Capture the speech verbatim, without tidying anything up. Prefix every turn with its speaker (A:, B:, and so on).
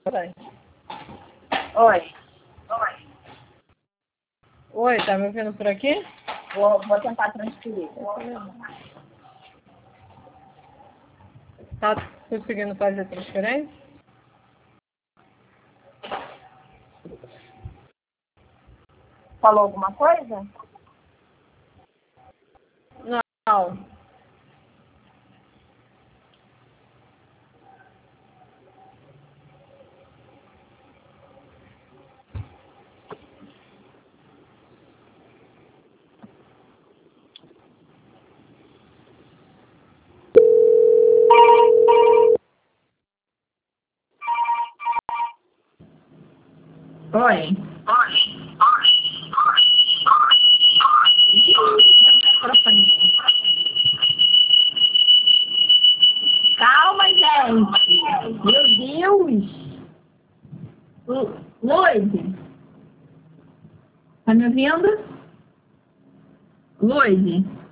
A: Vai.
B: Oi. Oi.
A: Oi, tá me ouvindo por aqui?
B: Vou, vou tentar transferir.
A: Tá conseguindo fazer a transferência?
B: Falou alguma coisa?
A: Não.
B: Oi. Calma, gente. Meu Deus. Lu- Luiz. Tá me ouvindo? Luiz.